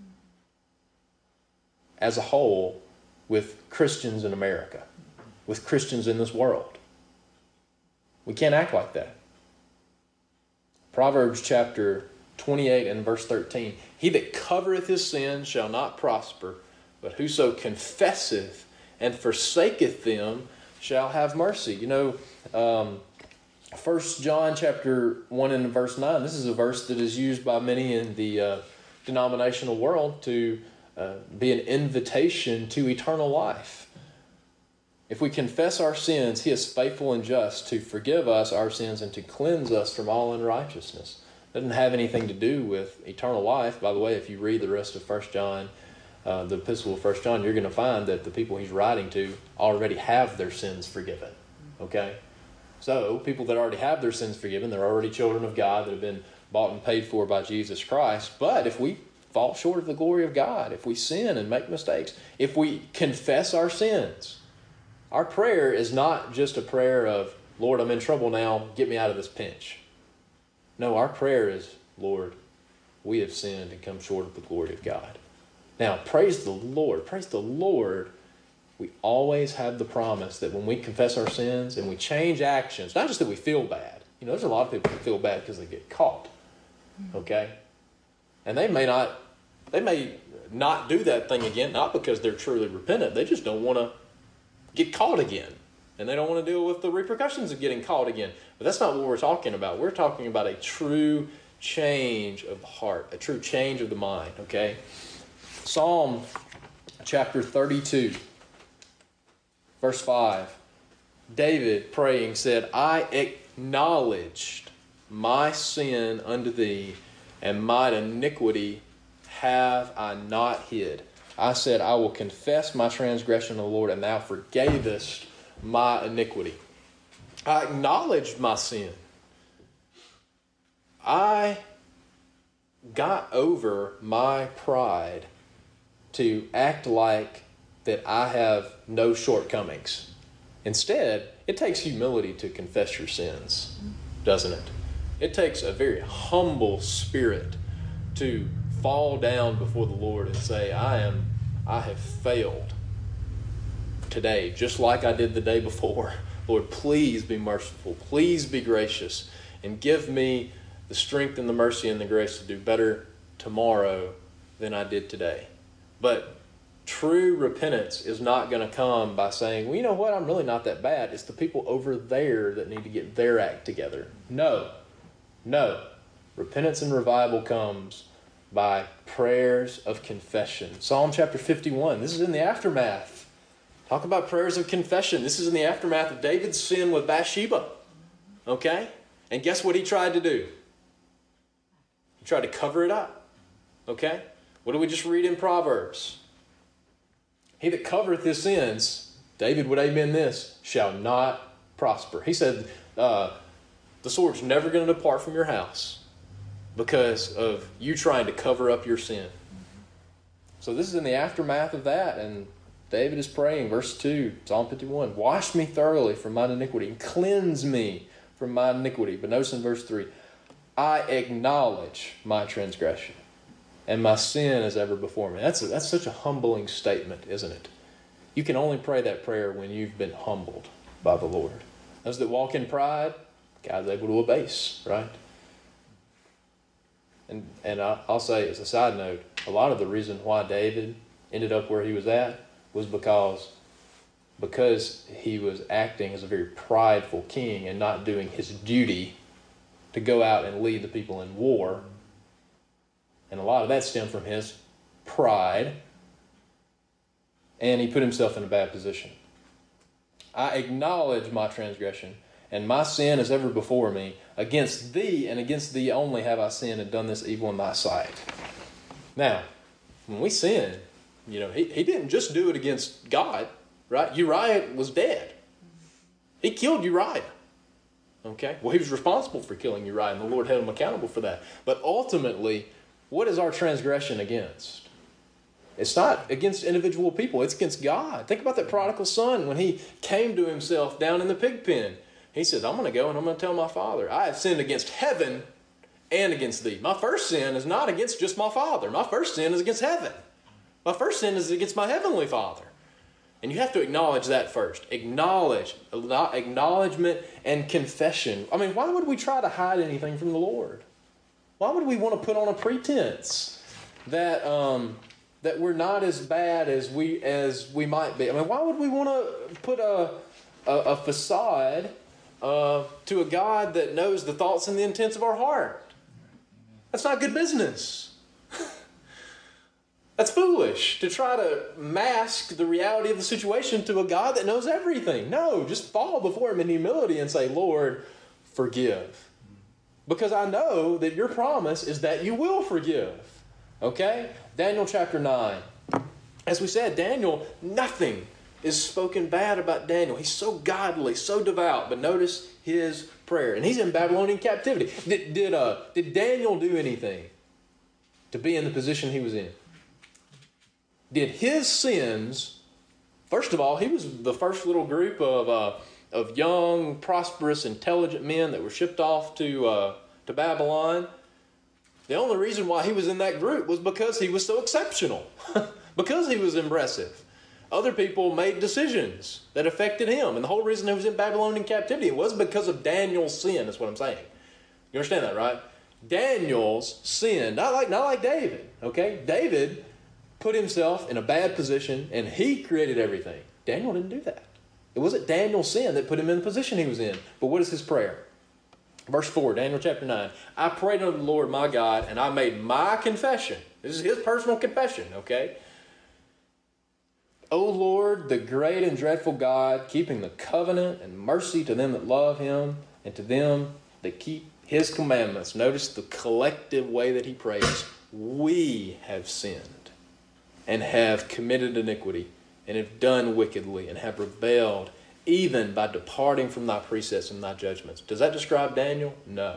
as a whole with Christians in America, with Christians in this world. We can't act like that. Proverbs chapter twenty-eight and verse thirteen. He that covereth his sins shall not prosper, but whoso confesseth and forsaketh them shall have mercy. You know, um, First John chapter one and verse nine, this is a verse that is used by many in the uh, denominational world to uh, be an invitation to eternal life. If we confess our sins, he is faithful and just to forgive us our sins and to cleanse us from all unrighteousness. It doesn't have anything to do with eternal life. By the way, if you read the rest of First John, uh, the epistle of First John, you're going to find that the people he's writing to already have their sins forgiven. Okay? So, people that already have their sins forgiven, they're already children of God that have been bought and paid for by Jesus Christ. But if we fall short of the glory of God, if we sin and make mistakes, if we confess our sins, our prayer is not just a prayer of, Lord, I'm in trouble now, get me out of this pinch. No, our prayer is, Lord, we have sinned and come short of the glory of God. Now, praise the Lord. Praise the Lord. We always have the promise that when we confess our sins and we change actions, not just that we feel bad. You know, there's a lot of people that feel bad because they get caught. Okay? And they may not, they may not do that thing again, not because they're truly repentant. They just don't want to get caught again. And they don't want to deal with the repercussions of getting caught again. But that's not what we're talking about. We're talking about a true change of the heart, a true change of the mind, okay? Psalm chapter thirty-two, verse five. David praying said, I acknowledged my sin unto thee, and mine iniquity have I not hid. I said, I will confess my transgression to the Lord, and thou forgavest my iniquity. I acknowledged my sin. I got over my pride to act like that I have no shortcomings. Instead, it takes humility to confess your sins, doesn't it? It takes a very humble spirit to fall down before the Lord and say, I am, I have failed today, just like I did the day before. Lord, please be merciful. Please be gracious, and give me the strength and the mercy and the grace to do better tomorrow than I did today. But true repentance is not going to come by saying, well, you know what, I'm really not that bad. It's the people over there that need to get their act together. No, no. Repentance and revival comes by prayers of confession. Psalm chapter fifty-one, this is in the aftermath. Talk about prayers of confession. This is in the aftermath of David's sin with Bathsheba. Okay? And guess what he tried to do? He tried to cover it up. Okay? What do we just read in Proverbs? He that covereth his sins, David would amen this, shall not prosper. He said, uh, the sword's never going to depart from your house because of you trying to cover up your sin. So this is in the aftermath of that, and David is praying, verse two, Psalm fifty-one, wash me thoroughly from mine iniquity and cleanse me from my iniquity. But notice in verse three, I acknowledge my transgression, and my sin is ever before me. That's a, that's such a humbling statement, isn't it? You can only pray that prayer when you've been humbled by the Lord. Those that walk in pride, God's able to abase, right? And and I'll say, as a side note, a lot of the reason why David ended up where he was at was because, because he was acting as a very prideful king and not doing his duty to go out and lead the people in war. And a lot of that stemmed from his pride. And he put himself in a bad position. I acknowledge my transgression, and my sin is ever before me. Against thee, and against thee only have I sinned and done this evil in thy sight. Now, when we sin, you know, he, he didn't just do it against God, right? Uriah was dead. He killed Uriah. Okay? Well, he was responsible for killing Uriah, and the Lord held him accountable for that. But ultimately, what is our transgression against? It's not against individual people. It's against God. Think about that prodigal son when he came to himself down in the pig pen. He says, I'm going to go and I'm going to tell my father, I have sinned against heaven and against thee. My first sin is not against just my father. My first sin is against heaven. My first sin is against my heavenly Father. And you have to acknowledge that first. Acknowledge, acknowledgement and confession. I mean, why would we try to hide anything from the Lord? Why would we want to put on a pretense that um, that we're not as bad as we as we might be? I mean, why would we want to put a a, a facade uh, to a God that knows the thoughts and the intents of our heart? That's not good business. That's foolish to try to mask the reality of the situation to a God that knows everything. No, just fall before Him in humility and say, Lord, forgive. Because I know that your promise is that you will forgive. Okay? Daniel chapter nine. As we said, Daniel, nothing is spoken bad about Daniel. He's so godly, so devout. But notice his prayer. And he's in Babylonian captivity. Did, did, uh, did Daniel do anything to be in the position he was in? Did his sins, first of all, he was the first little group of uh, of young, prosperous, intelligent men that were shipped off to uh, to Babylon. The only reason why he was in that group was because he was so exceptional, because he was impressive. Other people made decisions that affected him, and the whole reason he was in Babylonian captivity was because of Daniel's sin, is what I'm saying. You understand that, right? Daniel's sin, not like not like David, okay? David put himself in a bad position, and he created everything. Daniel didn't do that. It wasn't Daniel's sin that put him in the position he was in. But what is his prayer? Verse four, Daniel chapter nine. I prayed unto the Lord my God, and I made my confession. This is his personal confession, okay? O Lord, the great and dreadful God, keeping the covenant and mercy to them that love him, and to them that keep his commandments. Notice the collective way that he prays. We have sinned, and have committed iniquity, and have done wickedly, and have rebelled, even by departing from thy precepts and thy judgments. Does that describe Daniel? No.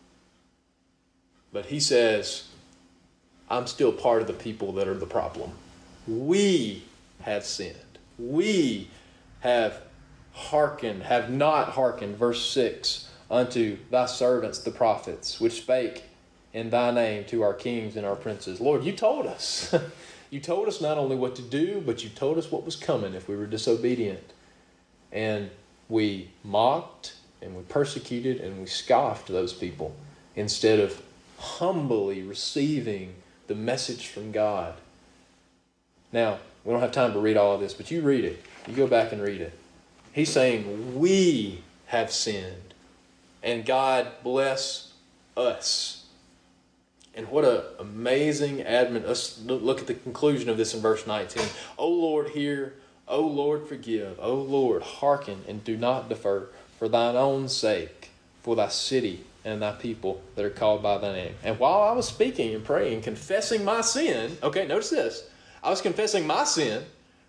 But he says, I'm still part of the people that are the problem. We have sinned. We have hearkened, have not hearkened, verse six, unto thy servants the prophets, which spake in thy name to our kings and our princes. Lord, you told us. You told us not only what to do, but you told us what was coming if we were disobedient. And we mocked, and we persecuted, and we scoffed those people instead of humbly receiving the message from God. Now, we don't have time to read all of this, but you read it. You go back and read it. He's saying, we have sinned, and God bless us. And what an amazing admon. Let's look at the conclusion of this in verse nineteen. O Lord, hear. O Lord, forgive. O Lord, hearken, and do not defer, for thine own sake, for thy city and thy people that are called by thy name. And while I was speaking and praying, confessing my sin, okay, notice this. I was confessing my sin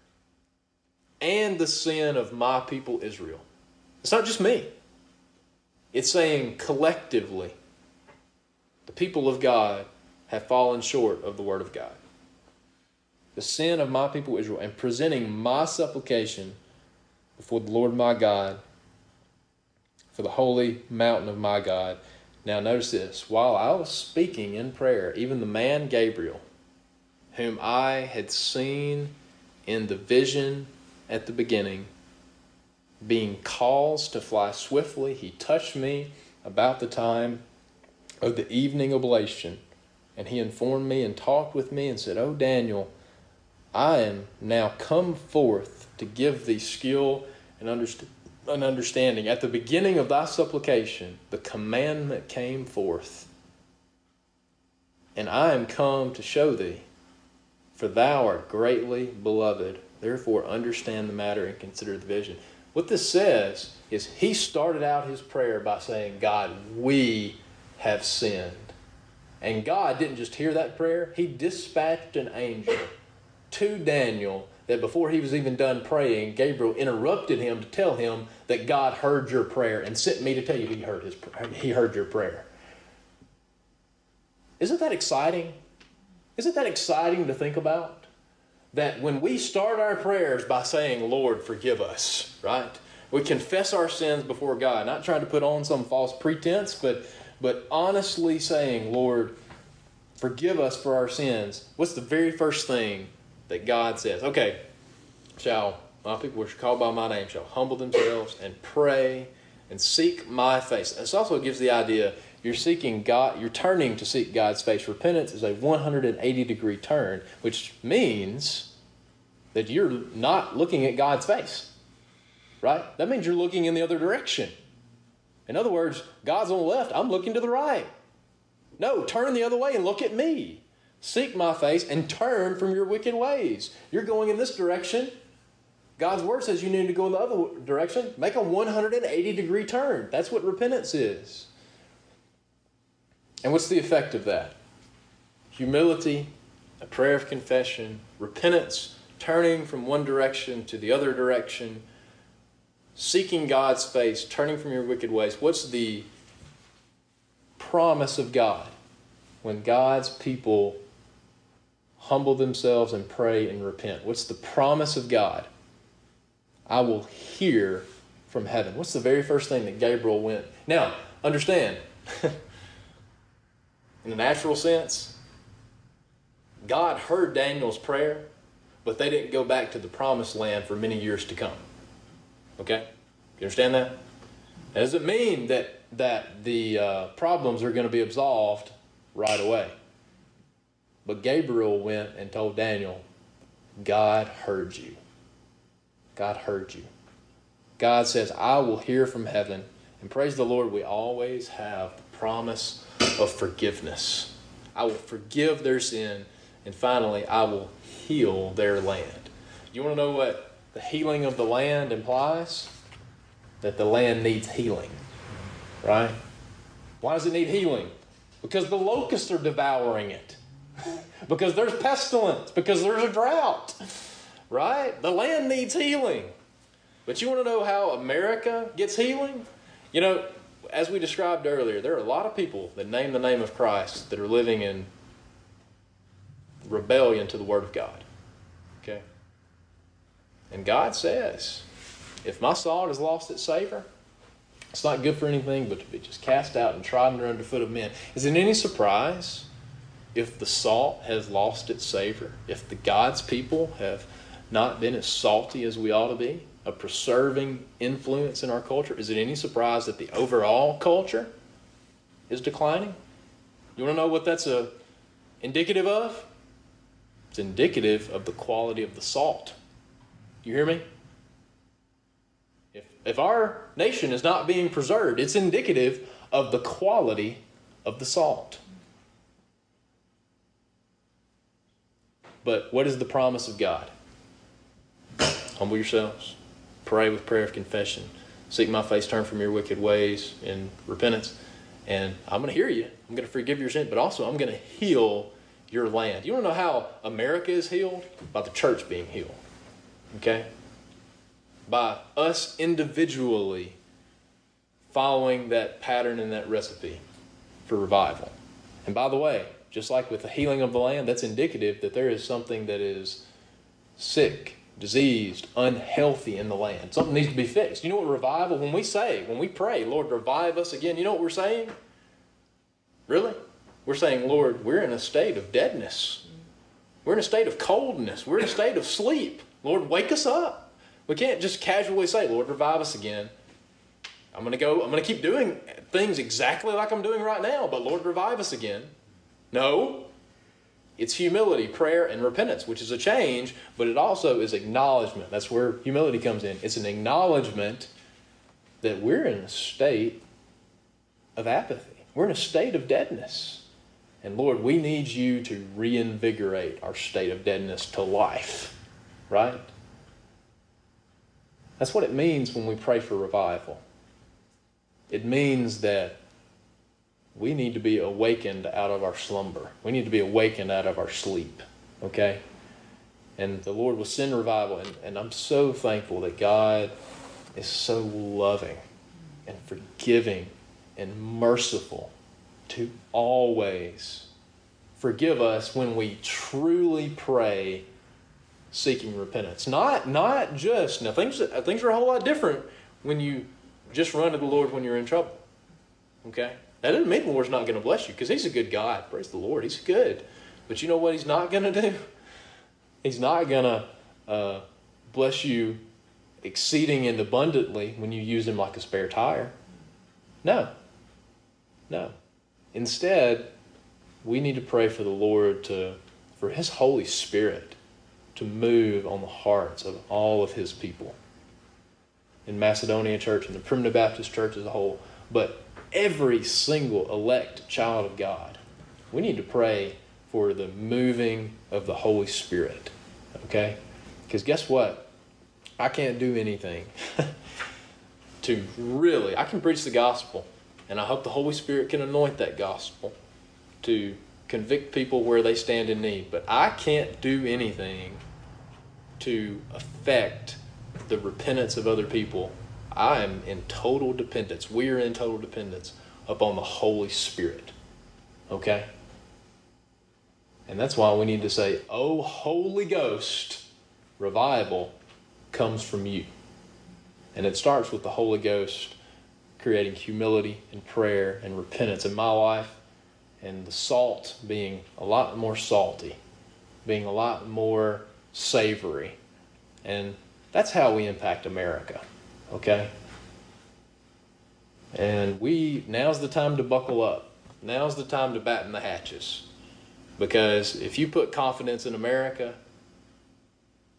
and the sin of my people Israel. It's not just me. It's saying collectively, the people of God have fallen short of the word of God. The sin of my people Israel, and presenting my supplication before the Lord my God for the holy mountain of my God. Now notice this. While I was speaking in prayer, even the man Gabriel, whom I had seen in the vision at the beginning, being caused to fly swiftly, he touched me about the time of the evening oblation, and he informed me and talked with me and said, O Daniel, I am now come forth to give thee skill and underst- an understanding. At the beginning of thy supplication, the commandment came forth, and I am come to show thee, for thou art greatly beloved. Therefore understand the matter and consider the vision. What this says is he started out his prayer by saying, God, we have sinned. And God didn't just hear that prayer. He dispatched an angel to Daniel that before he was even done praying, Gabriel interrupted him to tell him that God heard your prayer and sent me to tell you he heard his he heard your prayer. Isn't that exciting? Isn't that exciting to think about? That when we start our prayers by saying, Lord, forgive us, right? We confess our sins before God, not trying to put on some false pretense, but, but honestly saying, Lord, forgive us for our sins. What's the very first thing that God says? Okay, shall my people which are called by my name shall humble themselves and pray and seek my face. This also gives the idea you're seeking God, you're turning to seek God's face. Repentance is a one hundred eighty degree turn, which means that you're not looking at God's face, right? That means you're looking in the other direction. In other words, God's on the left, I'm looking to the right. No, turn the other way and look at me. Seek my face and turn from your wicked ways. You're going in this direction. God's word says you need to go in the other direction. Make a one hundred eighty degree turn. That's what repentance is. And what's the effect of that? Humility, a prayer of confession, repentance, turning from one direction to the other direction, seeking God's face, turning from your wicked ways. What's the promise of God when God's people humble themselves and pray and repent? What's the promise of God? I will hear from heaven. What's the very first thing that Gabriel went? Now, understand, in the natural sense, God heard Daniel's prayer, but they didn't go back to the promised land for many years to come. Okay? You understand that? That doesn't mean that, that the uh, problems are going to be absolved right away. But Gabriel went and told Daniel, God heard you. God heard you. God says, I will hear from heaven And praise the Lord, we always have the promise of forgiveness. I will forgive their sin, and finally, I will heal their land. You want to know what the healing of the land implies? That the land needs healing, right? Why does it need healing? Because the locusts are devouring it. Because there's pestilence. Because there's a drought, right? The land needs healing. But you want to know how America gets healing? You know, as we described earlier, there are a lot of people that name the name of Christ that are living in rebellion to the Word of God. Okay? And God says, if my salt has lost its savor, it's not good for anything but to be just cast out and trodden under the foot of men. Is it any surprise if the salt has lost its savor, if the God's people have not been as salty as we ought to be, a preserving influence in our culture? Is it any surprise that the overall culture is declining? You want to know what that's a indicative of? It's indicative of the quality of the salt. You hear me? If, if our nation is not being preserved, it's indicative of the quality of the salt. But what is the promise of God? Humble yourselves. Pray with prayer of confession. Seek my face, turn from your wicked ways in repentance. And I'm going to hear you. I'm going to forgive your sin, but also I'm going to heal your land. You want to know how America is healed? By the church being healed. Okay? By us individually following that pattern and that recipe for revival. And by the way, just like with the healing of the land, that's indicative that there is something that is sick, diseased, unhealthy in the land. Something needs to be fixed. You know what revival, when we say, when we pray, Lord, revive us again, you know what we're saying? Really? We're saying, Lord, we're in a state of deadness. We're in a state of coldness. We're in a state of sleep. Lord, wake us up. We can't just casually say, Lord, revive us again. I'm going to go, I'm going to keep doing things exactly like I'm doing right now, but Lord, revive us again. No. It's humility, prayer, and repentance, which is a change, but it also is acknowledgement. That's where humility comes in. It's an acknowledgement that we're in a state of apathy. We're in a state of deadness. And Lord, we need you to reinvigorate our state of deadness to life, right? That's what it means when we pray for revival. It means that we need to be awakened out of our slumber. We need to be awakened out of our sleep, okay? And the Lord will send revival, and, and I'm so thankful that God is so loving and forgiving and merciful to always forgive us when we truly pray seeking repentance. Not, not just, now things, things are a whole lot different when you just run to the Lord when you're in trouble, okay? That doesn't mean the Lord's not going to bless you, because He's a good God. Praise the Lord. He's good. But you know what He's not going to do? He's not going to uh, bless you exceeding and abundantly when you use Him like a spare tire. No. No. Instead, we need to pray for the Lord to, for His Holy Spirit to move on the hearts of all of His people. In Macedonia Church and the Primitive Baptist Church as a whole. But every single elect child of God, we need to pray for the moving of the Holy Spirit. Okay? Because guess what? I can't do anything to really, I can preach the gospel, and I hope the Holy Spirit can anoint that gospel to convict people where they stand in need. But I can't do anything to affect the repentance of other people. I am in total dependence. We are in total dependence upon the Holy Spirit. Okay? And that's why we need to say, "Oh, Holy Ghost, revival comes from you." And it starts with the Holy Ghost creating humility and prayer and repentance in my life, and the salt being a lot more salty, being a lot more savory. And that's how we impact America. Okay? And we, now's the time to buckle up. Now's the time to batten the hatches. Because if you put confidence in America,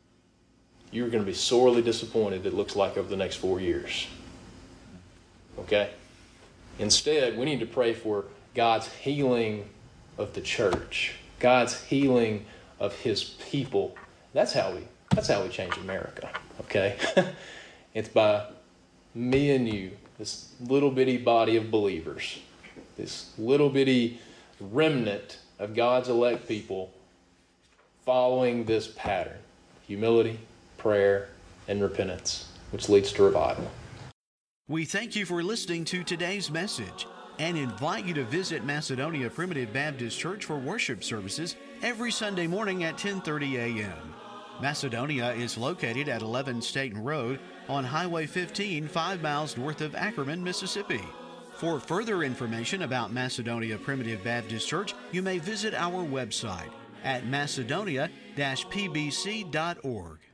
you're going to be sorely disappointed, it looks like, over the next four years. Okay? Okay? Instead, we need to pray for God's healing of the church, God's healing of his people. That's how we that's how we change America. Okay? It's by me and you, this little bitty body of believers, this little bitty remnant of God's elect people following this pattern: humility, prayer, and repentance, which leads to revival. We thank you for listening to today's message and invite you to visit Macedonia Primitive Baptist Church for worship services every Sunday morning at ten thirty a.m. Macedonia is located at eleven Staten Road on Highway fifteen, five miles north of Ackerman, Mississippi. For further information about Macedonia Primitive Baptist Church, you may visit our website at macedonia dash p b c dot org.